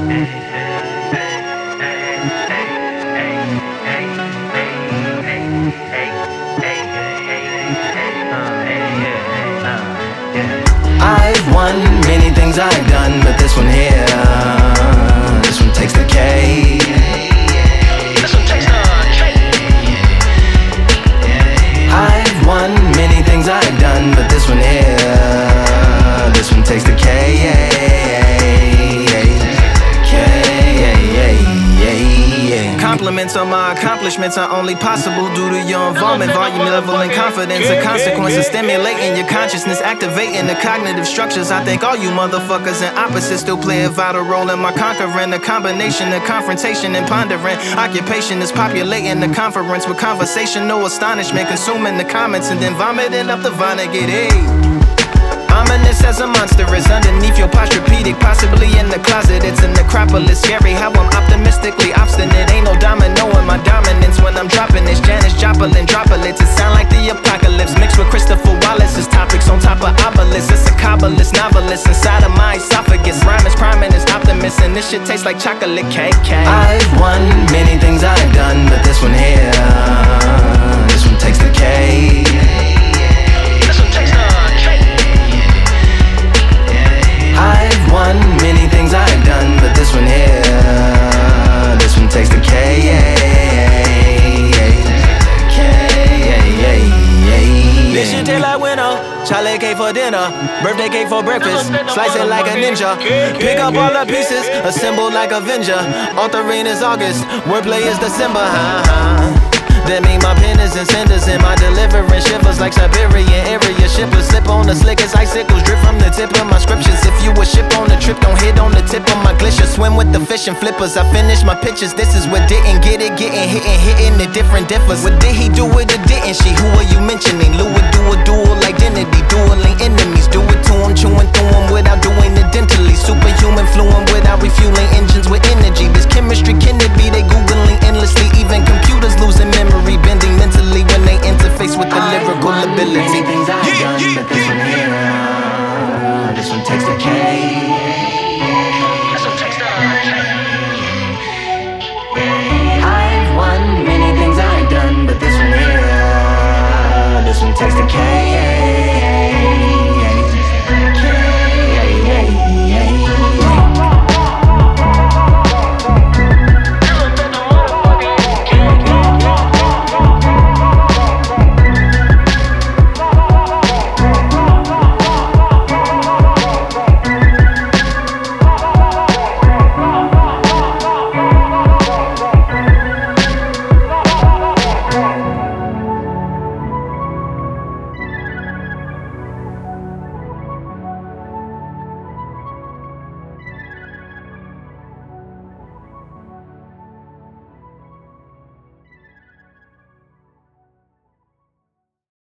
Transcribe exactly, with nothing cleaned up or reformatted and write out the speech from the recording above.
I've won many things I've done, but this one here, this one takes the K. This one takes the K. I've won many things I've done, but this one here, this one takes the K. Compliments on my accomplishments are only possible due to your involvement, volume, level, and confidence. A consequence of stimulating your consciousness, activating the cognitive structures. I think all you motherfuckers and opposites still play a vital role in my conquering. The combination of confrontation and pondering. Occupation is populating the conference with conversation, no astonishment, consuming the comments and then vomiting up the Vonnegut. Hey. Ominous as a monster is underneath your posturepedic, possibly in the closet. It's an necropolis, scary how I'm optimistically obstinate. Ain't no domino in my dominance when I'm dropping this. Janis Joplin droplets, it sound like the apocalypse mixed with Christopher Wallace's topics on top of obelisks. It's a kabbalist novelist inside of my esophagus. Rhyme is priming is optimist, and this shit tastes like chocolate cake. I've won many things I've done, but this one here, this one takes the K. This one takes the K. I've won many things I've done, but this one here, this one takes the K. This shit taste like winter, chocolate cake for dinner, birthday cake for breakfast, slice it like a ninja, pick up all the pieces, assemble like Avenger. Authoring is August, wordplay is December, ha-ha. That mean my pen is in cinders and my deliverance shivers like Siberian area shippers. Slip on the slickest icicles, drip from the tip of my scriptures. If you a ship on the trip, don't hit on the tip of my glacier. Swim with the fish and flippers, I finish my pitches. This is what didn't get it, getting hit and hitting the different differs. What did he do it or didn't she? Who are you mentioning? Louis do a dual identity, dueling enemies. Do it to him, chewing through him without doing it dentally. Superhuman